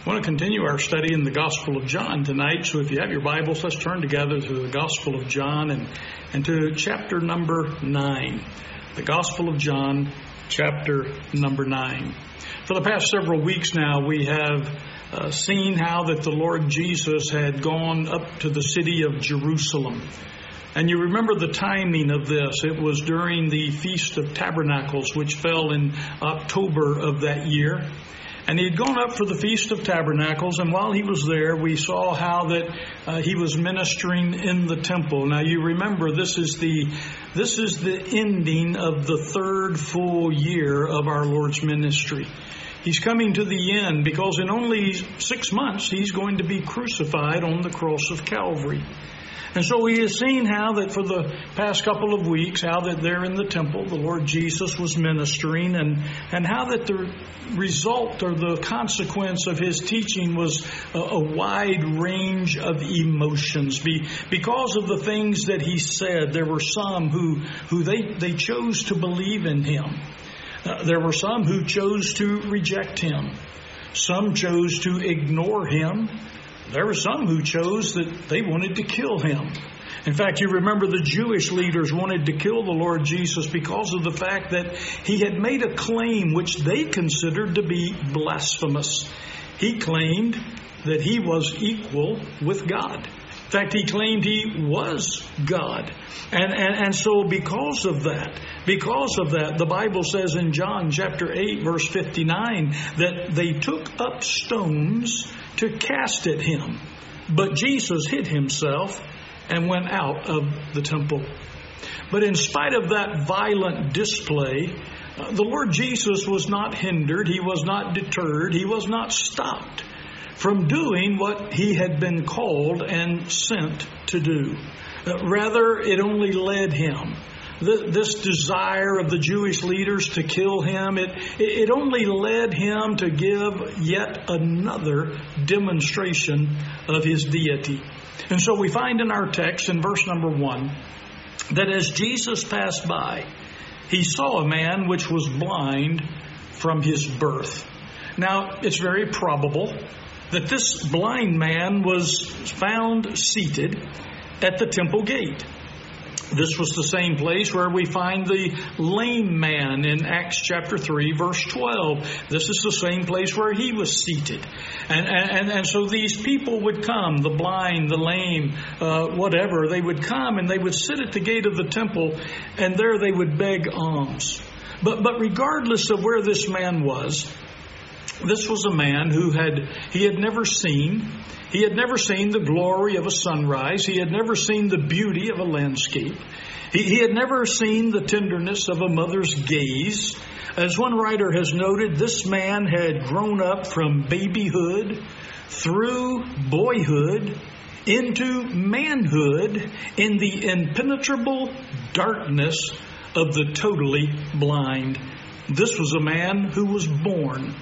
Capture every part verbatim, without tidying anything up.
I want to continue our study in the Gospel of John tonight. So if you have your Bibles, let's turn together to the Gospel of John and, and to chapter number nine. The Gospel of John, chapter number nine. For the past several weeks now, we have uh, seen how that the Lord Jesus had gone up to the city of Jerusalem. And you remember the timing of this. It was during the Feast of Tabernacles, which fell in October of that year. And he had gone up for the Feast of Tabernacles, and while he was there, we saw how that uh, he was ministering in the temple. Now, you remember this is the this is the ending of the third full year of our Lord's ministry. He's coming to the end because in only six months he's going to be crucified on the cross of Calvary. And so we have seen how that for the past couple of weeks, how that there in the temple, the Lord Jesus was ministering, and, and how that the result or the consequence of his teaching was a, a wide range of emotions. Be, because of the things that he said, there were some who, who they, they chose to believe in him. Uh, there were some who chose to reject him. Some chose to ignore him. There were some who chose that they wanted to kill him. In fact, you remember the Jewish leaders wanted to kill the Lord Jesus because of the fact that he had made a claim which they considered to be blasphemous. He claimed that he was equal with God. In fact, he claimed he was God. And, and, and so because of that, because of that, the Bible says in John chapter eight, verse fifty-nine, that they took up stones to cast at him. But Jesus hid himself and went out of the temple. But in spite of that violent display, uh, the Lord Jesus was not hindered. He was not deterred. He was not stopped from doing what he had been called and sent to do. Uh, rather, it only led him. This desire of the Jewish leaders to kill him, it, it only led him to give yet another demonstration of his deity. And so we find in our text in verse number one that as Jesus passed by, he saw a man which was blind from his birth. Now, it's very probable that this blind man was found seated at the temple gate. This was the same place where we find the lame man in Acts chapter three, verse twelve. This is the same place where he was seated. And and, and so these people would come, the blind, the lame, uh, whatever. They would come and they would sit at the gate of the temple, and there they would beg alms. But but regardless of where this man was, this was a man who had, he had never seen, he had never seen the glory of a sunrise. He had never seen the beauty of a landscape. He, he had never seen the tenderness of a mother's gaze. As one writer has noted, this man had grown up from babyhood through boyhood into manhood in the impenetrable darkness of the totally blind. This was a man who was born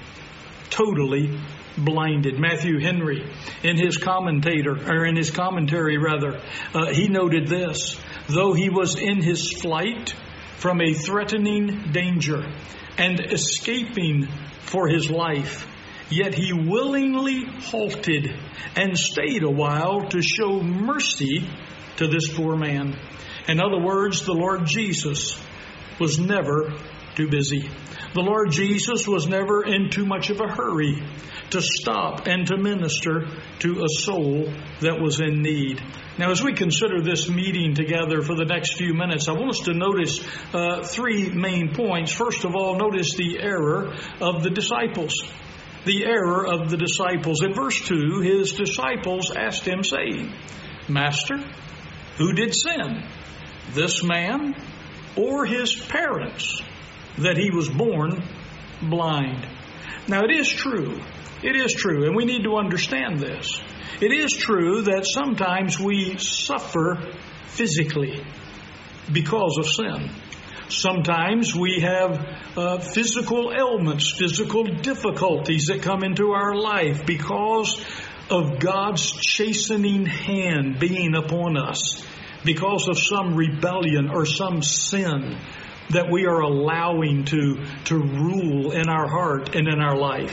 totally blinded. Matthew Henry, in his commentator, or in his commentary rather, uh, he noted this: though he was in his flight from a threatening danger and escaping for his life, yet he willingly halted and stayed a while to show mercy to this poor man. In other words, the Lord Jesus was never too busy. The Lord Jesus was never in too much of a hurry to stop and to minister to a soul that was in need. Now, as we consider this meeting together for the next few minutes, I want us to notice uh, three main points. First of all, notice the error of the disciples. The error of the disciples. In verse two, his disciples asked him, saying, Master, who did sin, this man or his parents, that he was born blind? Now, it is true. It is true, and we need to understand this. It is true that sometimes we suffer physically because of sin. Sometimes we have uh, physical ailments, physical difficulties that come into our life because of God's chastening hand being upon us, because of some rebellion or some sin that we are allowing to, to rule in our heart and in our life.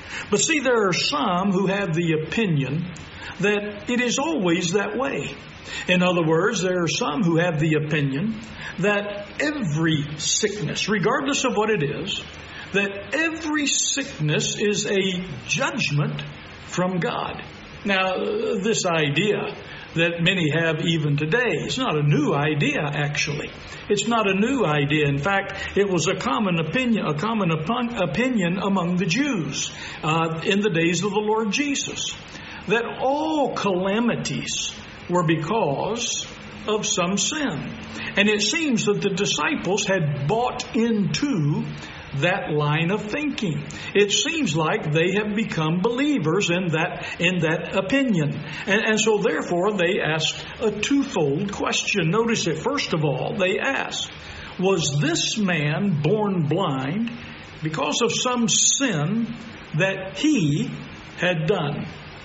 But see, there are some who have the opinion that it is always that way. In other words, there are some who have the opinion that every sickness, regardless of what it is, that every sickness is a judgment from God. Now, this idea that many have even today, it's not a new idea, actually. It's not a new idea. In fact, it was a common opinion, a common opinion among the Jews uh, in the days of the Lord Jesus, that all calamities were because of some sin. And it seems that the disciples had bought into that line of thinking. It seems like they have become believers in that in that opinion. And, and so therefore they asked a twofold question. Notice it. First of all, they asked, was this man born blind because of some sin that he had done?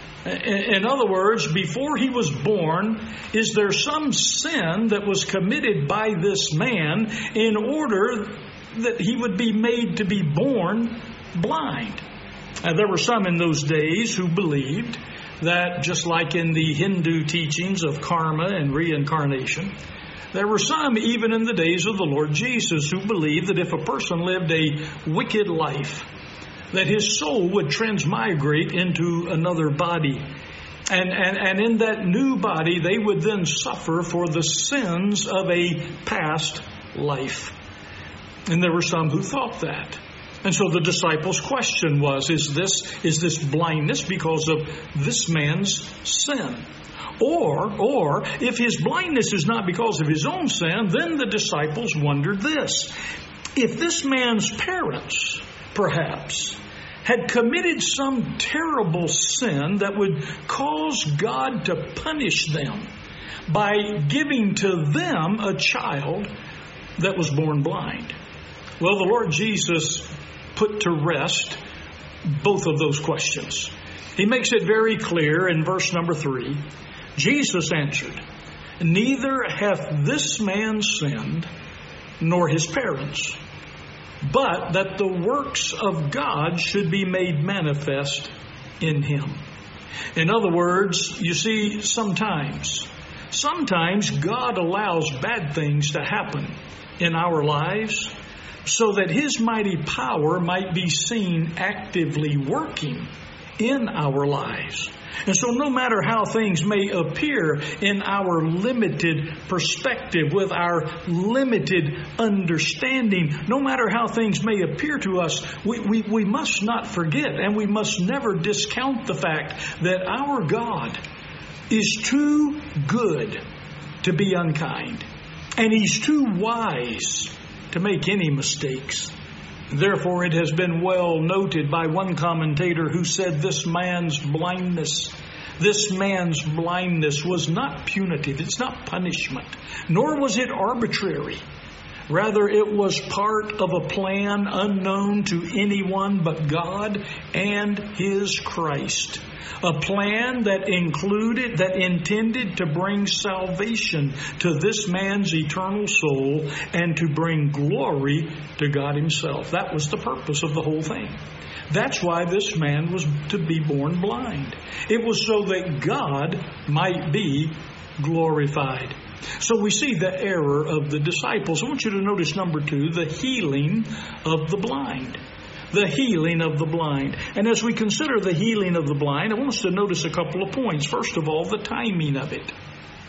In other words, before he was born, is there some sin that was committed by this man in order that he would be made to be born blind? And there were some in those days who believed that, just like in the Hindu teachings of karma and reincarnation, there were some even in the days of the Lord Jesus who believed that if a person lived a wicked life, that his soul would transmigrate into another body. And, and, and in that new body, they would then suffer for the sins of a past life. And there were some who thought that. And so the disciples' question was, is this, is this blindness because of this man's sin? Or, or, if his blindness is not because of his own sin, then the disciples wondered this. If this man's parents, perhaps, had committed some terrible sin that would cause God to punish them by giving to them a child that was born blind. Well, the Lord Jesus put to rest both of those questions. He makes it very clear in verse number three. Jesus answered, neither hath this man sinned, nor his parents, but that the works of God should be made manifest in him. In other words, you see, sometimes, sometimes God allows bad things to happen in our lives so that his mighty power might be seen actively working in our lives. And so no matter how things may appear in our limited perspective, with our limited understanding, no matter how things may appear to us, we, we, we must not forget, and we must never discount the fact that our God is too good to be unkind, and he's too wise to make any mistakes. Therefore, it has been well noted by one commentator who said this man's blindness, this man's blindness was not punitive. It's not punishment, nor was it arbitrary. Rather, it was part of a plan unknown to anyone but God and His Christ. A plan that included, that intended to bring salvation to this man's eternal soul and to bring glory to God Himself. That was the purpose of the whole thing. That's why this man was to be born blind. It was so that God might be glorified. So we see the error of the disciples. I want you to notice number two, the healing of the blind. The healing of the blind. And as we consider the healing of the blind, I want us to notice a couple of points. First of all, the timing of it.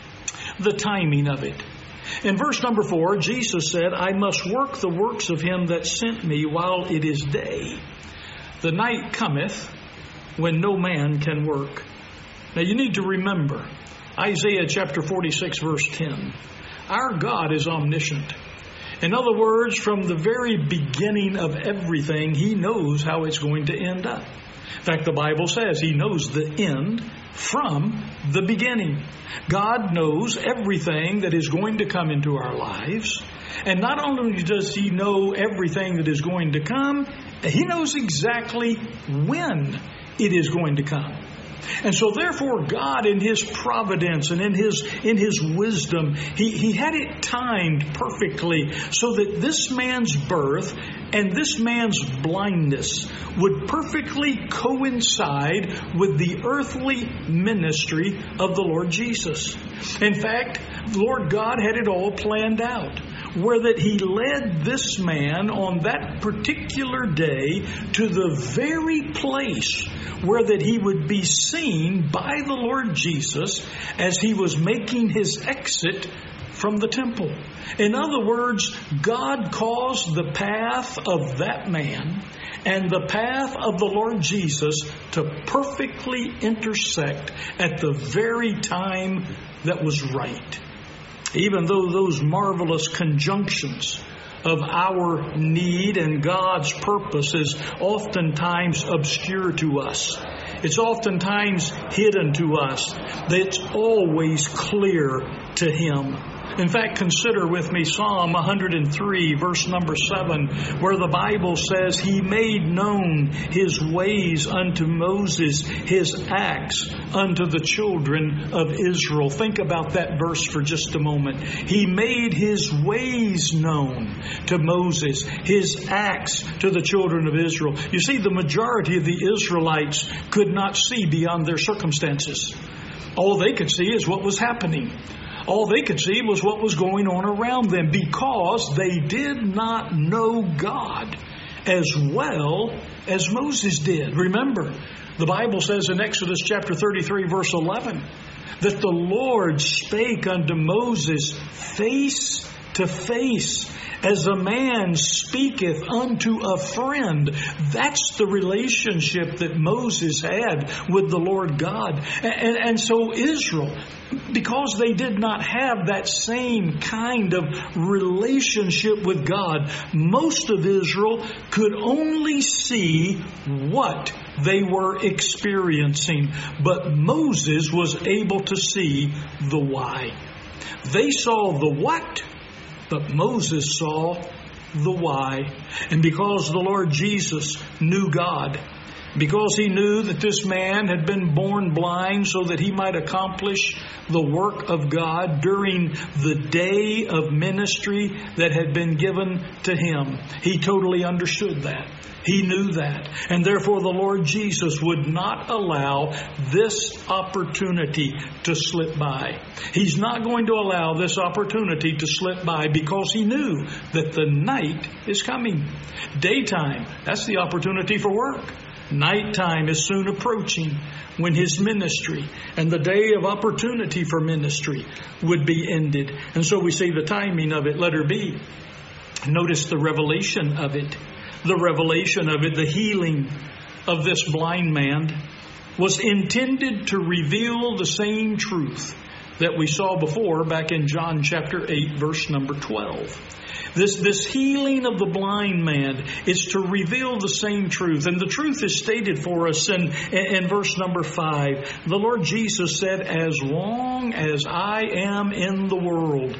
The timing of it. In verse number four, Jesus said, I must work the works of him that sent me while it is day. The night cometh when no man can work. Now you need to remember, Isaiah chapter forty-six, verse ten. Our God is omniscient. In other words, from the very beginning of everything, He knows how it's going to end up. In fact, the Bible says He knows the end from the beginning. God knows everything that is going to come into our lives. And not only does He know everything that is going to come, He knows exactly when it is going to come. And so therefore God in His providence and in His in His wisdom, He, he had it timed perfectly so that this man's birth And this man's blindness would perfectly coincide with the earthly ministry of the Lord Jesus. In fact, Lord God had it all planned out, where that He led this man on that particular day to the very place where that he would be seen by the Lord Jesus as He was making His exit from the temple. In other words, God caused the path of that man and the path of the Lord Jesus to perfectly intersect at the very time that was right. Even though those marvelous conjunctions of our need and God's purpose is oftentimes obscure to us, it's oftentimes hidden to us, it's always clear to Him. In fact, consider with me Psalm one hundred three, verse number seven, where the Bible says, He made known His ways unto Moses, His acts unto the children of Israel. Think about that verse for just a moment. He made His ways known to Moses, His acts to the children of Israel. You see, the majority of the Israelites could not see beyond their circumstances. All they could see is what was happening. All they could see was what was going on around them, because they did not know God as well as Moses did. Remember, the Bible says in Exodus chapter thirty-three, verse eleven, that the Lord spake unto Moses face to face, as a man speaketh unto a friend. That's the relationship that Moses had with the Lord God. And, and so Israel, because they did not have that same kind of relationship with God, most of Israel could only see what they were experiencing. But Moses was able to see the why. They saw the what, but Moses saw the why. And because the Lord Jesus knew God, because He knew that this man had been born blind so that he might accomplish the work of God during the day of ministry that had been given to him, he totally understood that. He knew that. And therefore the Lord Jesus would not allow this opportunity to slip by. He's not going to allow this opportunity to slip by, because He knew that the night is coming. Daytime, that's the opportunity for work. Nighttime is soon approaching, when His ministry and the day of opportunity for ministry would be ended. And so we see the timing of it, letter B. Notice the revelation of it. The revelation of it, the healing of this blind man, was intended to reveal the same truth that we saw before back in John chapter eight, verse number twelve. This, this healing of the blind man is to reveal the same truth. And the truth is stated for us in, in verse number five. The Lord Jesus said, as long as I am in the world,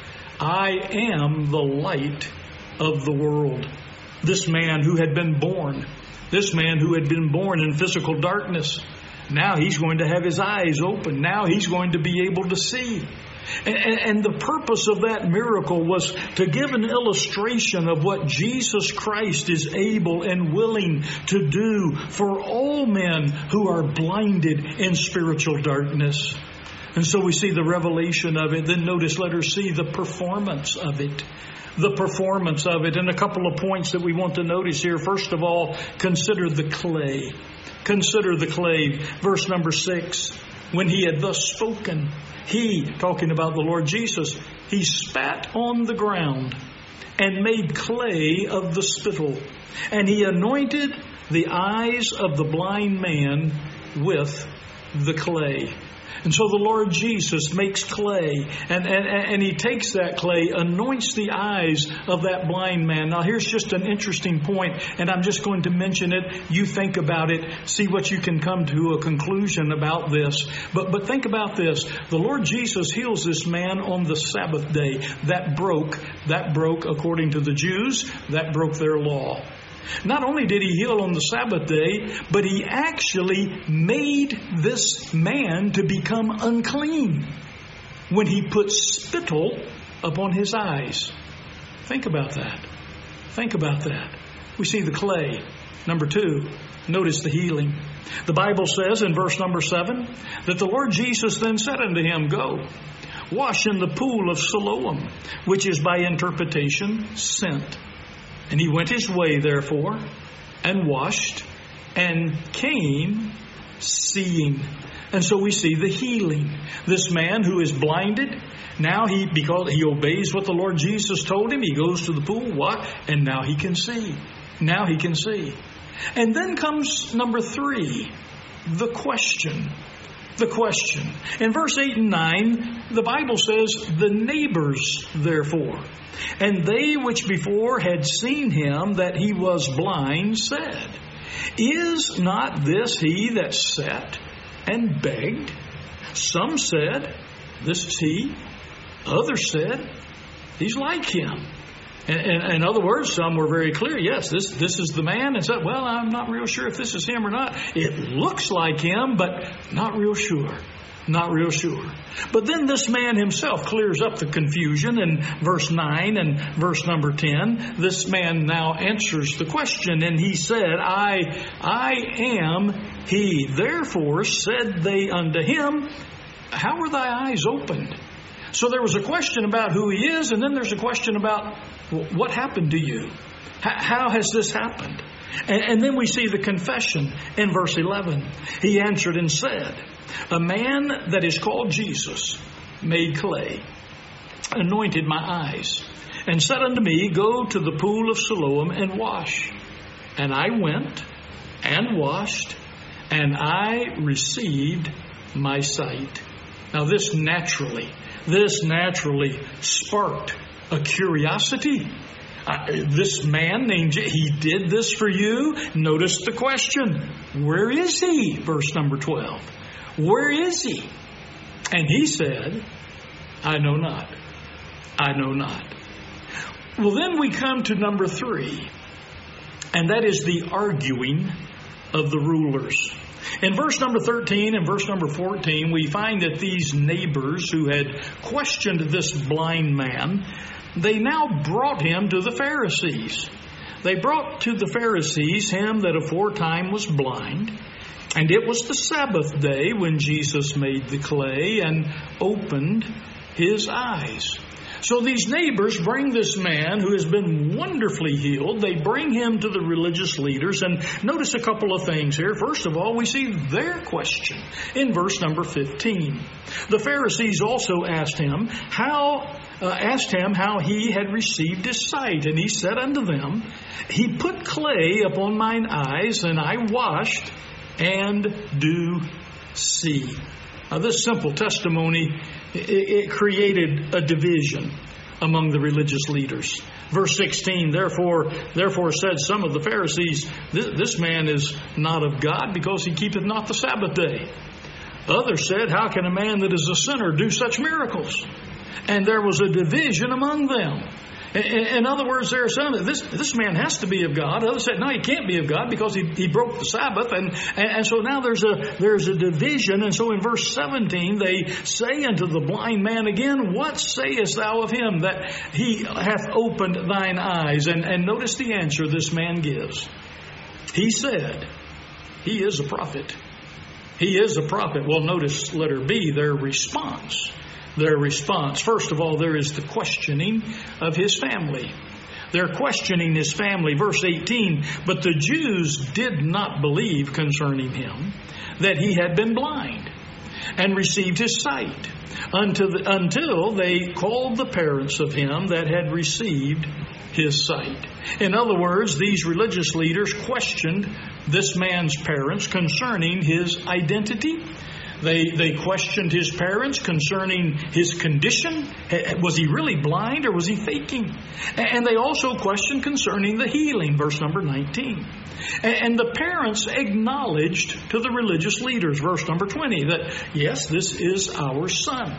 I am the light of the world. This man who had been born, this man who had been born in physical darkness, now he's going to have his eyes open. Now he's going to be able to see. And, and, and the purpose of that miracle was to give an illustration of what Jesus Christ is able and willing to do for all men who are blinded in spiritual darkness. And so we see the revelation of it. Then notice, let us see the performance of it. The performance of it. And a couple of points that we want to notice here. First of all, consider the clay. Consider the clay. Verse number six. When He had thus spoken, He, talking about the Lord Jesus, He spat on the ground and made clay of the spittle. And He anointed the eyes of the blind man with the clay. And so the Lord Jesus makes clay, and, and, and He takes that clay, anoints the eyes of that blind man. Now here's just an interesting point, and I'm just going to mention it. You think about it, see what you can come to a conclusion about this. But, but think about this. The Lord Jesus heals this man on the Sabbath day. That broke, that broke, according to the Jews, that broke their law. Not only did He heal on the Sabbath day, but He actually made this man to become unclean when He put spittle upon his eyes. Think about that. Think about that. we see the clay. Number two, notice the healing. The Bible says in verse number seven that the Lord Jesus then said unto him, Go, wash in the pool of Siloam, which is by interpretation sent. And he went his way, therefore, and washed, and came seeing. And so we see the healing. This man who is blinded, now he, because he obeys what the Lord Jesus told him, he goes to the pool, what? And now he can see. Now he can see. And then comes number three, the question. The question. In verse eight and nine, the Bible says, the neighbors, therefore, and they which before had seen him that he was blind, said, Is not this he that sat and begged? Some said, This is he. Others said, He's like him. In, in, in other words, some were very clear. Yes, this this is the man. And said, well, I'm not real sure if this is him or not. It looks like him, but not real sure. Not real sure. But then this man himself clears up the confusion in verse nine and verse number ten. This man now answers the question, and he said, I, I am he. Therefore said they unto him, How were thy eyes opened? So there was a question about who he is, and then there's a question about what happened to you. How has this happened? And then we see the confession in verse eleven. He answered and said, A man that is called Jesus made clay, anointed my eyes, and said unto me, Go to the pool of Siloam and wash. And I went and washed, and I received my sight. Now this naturally, this naturally sparked a curiosity. Uh, this man named, he did this for you. Notice the question. Where is he? Verse number twelve. Where is he? And he said, I know not. I know not. Well, then we come to number three. And that is the arguing of the rulers. In verse number thirteen and verse number fourteen, we find that these neighbors who had questioned this blind man, they now brought him to the Pharisees. They brought to the Pharisees him that aforetime was blind, and it was the Sabbath day when Jesus made the clay and opened his eyes. So these neighbors bring this man who has been wonderfully healed. They bring him to the religious leaders. And notice a couple of things here. First of all, we see their question in verse number fifteen. The Pharisees also asked him how uh, asked him how he had received his sight. And he said unto them, He put clay upon mine eyes, and I washed, and do see. Now, this simple testimony, it created a division among the religious leaders. Verse sixteen, therefore, therefore said some of the Pharisees, this, this man is not of God, because he keepeth not the Sabbath day. Others said, How can a man that is a sinner do such miracles? And there was a division among them. In other words, there are some, this, this man has to be of God. Others said, no, he can't be of God because he, he broke the Sabbath. And, and, and so now there's a, there's a division. And so in verse seventeen, they say unto the blind man again, What sayest thou of him that he hath opened thine eyes? And, and notice the answer this man gives. He said, He is a prophet. He is a prophet. Well, notice letter B, their response. Their response. First of all, there is the questioning of his family. They're questioning his family. Verse eighteen, But the Jews did not believe concerning him that he had been blind and received his sight until, the, until they called the parents of him that had received his sight. In other words, these religious leaders questioned this man's parents concerning his identity. They they questioned his parents concerning his condition. Was he really blind or was he faking? And they also questioned concerning the healing, verse number nineteen. And the parents acknowledged to the religious leaders, verse number twenty, that yes, this is our son.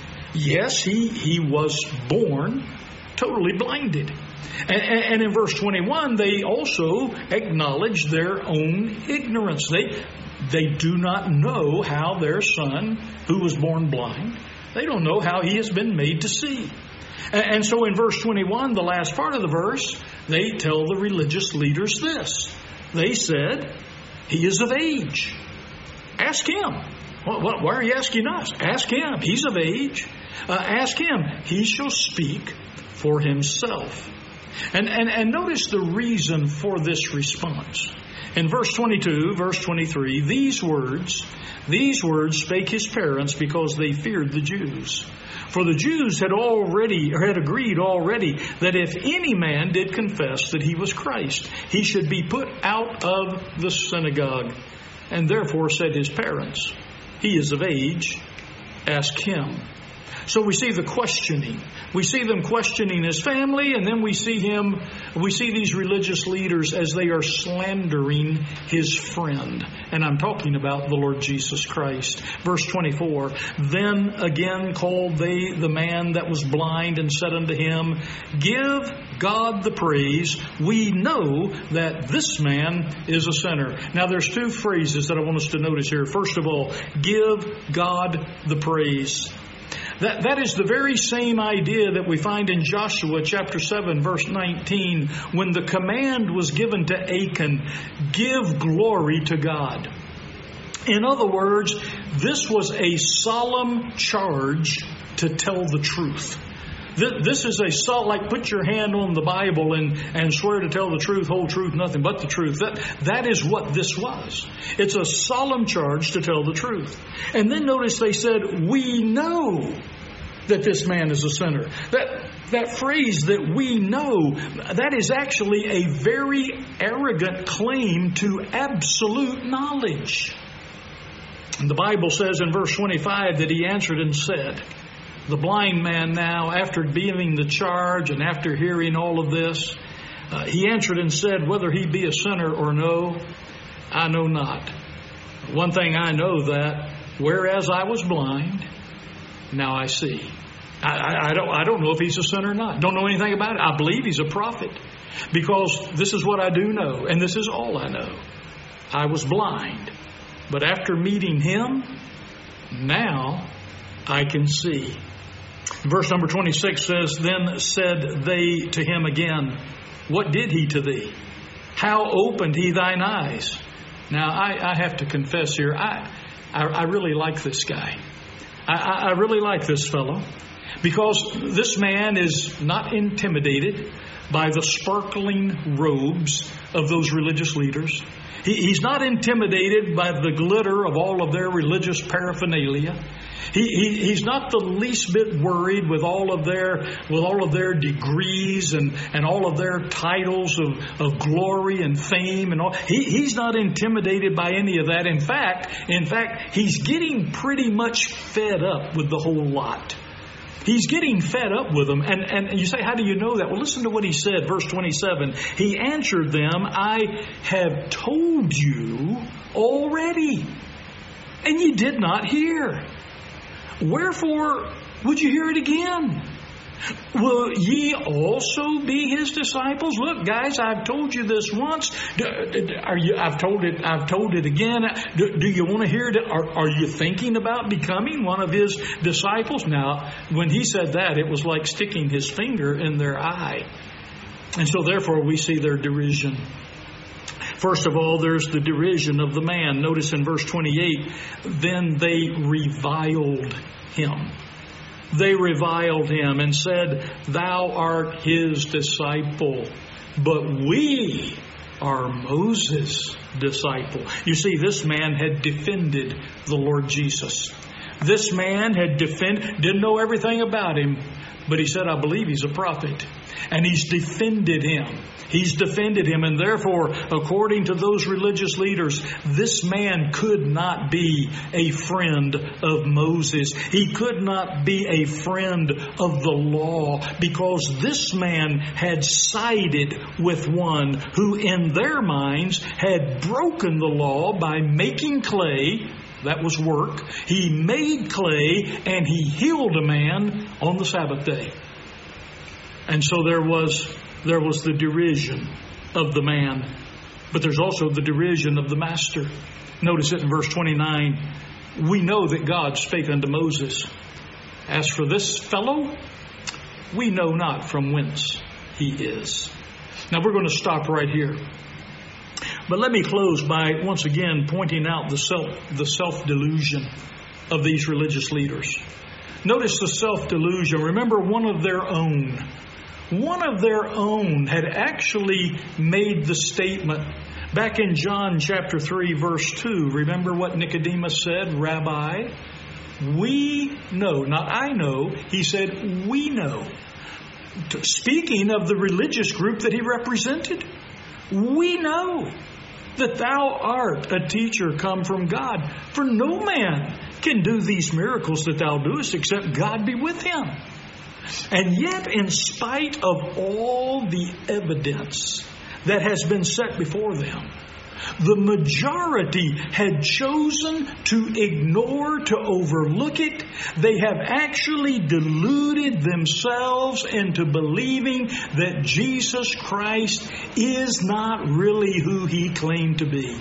Yes, he, he was born totally blinded. And, and in verse twenty-one, they also acknowledged their own ignorance. They They do not know how their son, who was born blind, they don't know how he has been made to see. And so in verse twenty-one, the last part of the verse, they tell the religious leaders this. They said, he is of age. Ask him. Why are you asking us? Ask him. He's of age. Uh, ask him. He shall speak for himself. And, and, and notice the reason for this response. In verse twenty-two, verse twenty-three, these words, these words spake his parents because they feared the Jews. For the Jews had already, or had agreed already, that if any man did confess that he was Christ, he should be put out of the synagogue. And therefore said his parents, he is of age, ask him. So we see the questioning. We see them questioning his family, and then we see him, we see these religious leaders as they are slandering his friend. And I'm talking about the Lord Jesus Christ. Verse twenty-four, then again called they the man that was blind and said unto him, give God the praise. We know that this man is a sinner. Now there's two phrases that I want us to notice here. First of all, give God the praise. That, that is the very same idea that we find in Joshua chapter seven, verse nineteen, when the command was given to Achan, give glory to God. In other words, this was a solemn charge to tell the truth. This is a solemn, like put your hand on the Bible and, and swear to tell the truth, whole truth, nothing but the truth. That, that is what this was. It's a solemn charge to tell the truth. And then notice they said, we know that this man is a sinner. That, that phrase that we know, that is actually a very arrogant claim to absolute knowledge. And the Bible says in verse twenty-five that he answered and said, the blind man now, after giving the charge and after hearing all of this, uh, he answered and said, whether he be a sinner or no, I know not. One thing I know that, whereas I was blind, now I see. I, I, I don't I don't know if he's a sinner or not. Don't know anything about it. I believe he's a prophet because this is what I do know, and this is all I know. I was blind, but after meeting him, now I can see. Verse number twenty-six says, then said they to him again, what did he to thee? How opened he thine eyes? Now, I, I have to confess here, I, I, I really like this guy. I, I really like this fellow because this man is not intimidated by the sparkling robes of those religious leaders. He, he's not intimidated by the glitter of all of their religious paraphernalia. He, he he's not the least bit worried with all of their with all of their degrees and, and all of their titles of, of glory and fame and all. He he's not intimidated by any of that. In fact, in fact, he's getting pretty much fed up with the whole lot. He's getting fed up with them. And, and you say, how do you know that? Well, listen to what he said, verse twenty-seven. He answered them, I have told you already, and ye did not hear. Wherefore would you hear it again? Will ye also be his disciples? Look, guys, I've told you this once. Are you? I've told it. I've told it again. Do, do you want to hear it? Are, are you thinking about becoming one of his disciples? Now, when he said that, it was like sticking his finger in their eye, and so therefore we see their derision. First of all, there's the derision of the man. Notice in verse twenty-eight, then they reviled him. They reviled him and said, thou art his disciple, but we are Moses' disciple. You see, this man had defended the Lord Jesus. This man had defended, didn't know everything about him, but he said, I believe he's a prophet. And he's defended him. He's defended him. And therefore, according to those religious leaders, this man could not be a friend of Moses. He could not be a friend of the law because this man had sided with one who in their minds had broken the law by making clay. That was work. He made clay and he healed a man on the Sabbath day. And so there was there was the derision of the man. But there's also the derision of the master. Notice it in verse twenty-nine. We know that God spake unto Moses. As for this fellow, we know not from whence he is. Now we're going to stop right here. But let me close by once again pointing out the self, the self-delusion of these religious leaders. Notice the self-delusion. Remember, one of their own, one of their own had actually made the statement back in John chapter three, verse two. Remember what Nicodemus said? Rabbi, we know, not I know, he said, we know. Speaking of the religious group that he represented, we know that thou art a teacher come from God. For no man can do these miracles that thou doest except God be with him. And yet, in spite of all the evidence that has been set before them, the majority had chosen to ignore, to overlook it. They have actually deluded themselves into believing that Jesus Christ is not really who he claimed to be.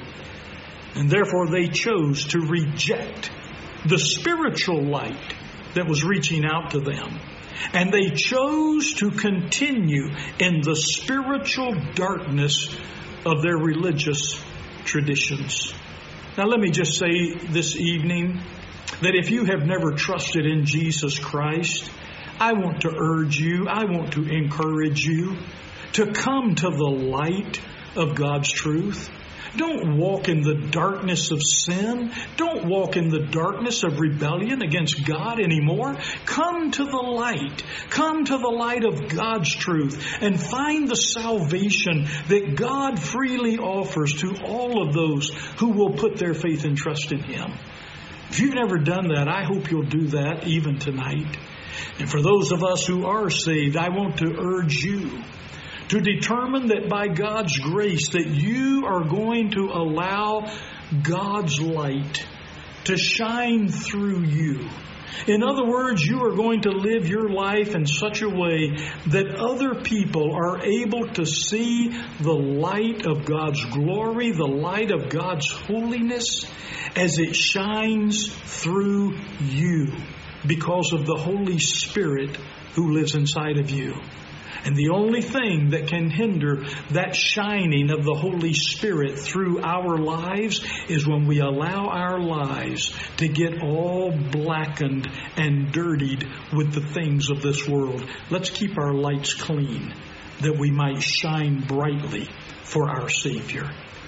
And therefore they chose to reject the spiritual light that was reaching out to them. And they chose to continue in the spiritual darkness of their religious traditions. Now let me just say this evening that if you have never trusted in Jesus Christ, I want to urge you, I want to encourage you to come to the light of God's truth. Don't walk in the darkness of sin. Don't walk in the darkness of rebellion against God anymore. Come to the light. Come to the light of God's truth and find the salvation that God freely offers to all of those who will put their faith and trust in Him. If you've never done that, I hope you'll do that even tonight. And for those of us who are saved, I want to urge you to determine that by God's grace that you are going to allow God's light to shine through you. In other words, you are going to live your life in such a way that other people are able to see the light of God's glory, the light of God's holiness as it shines through you because of the Holy Spirit who lives inside of you. And the only thing that can hinder that shining of the Holy Spirit through our lives is when we allow our lives to get all blackened and dirtied with the things of this world. Let's keep our lights clean that we might shine brightly for our Savior.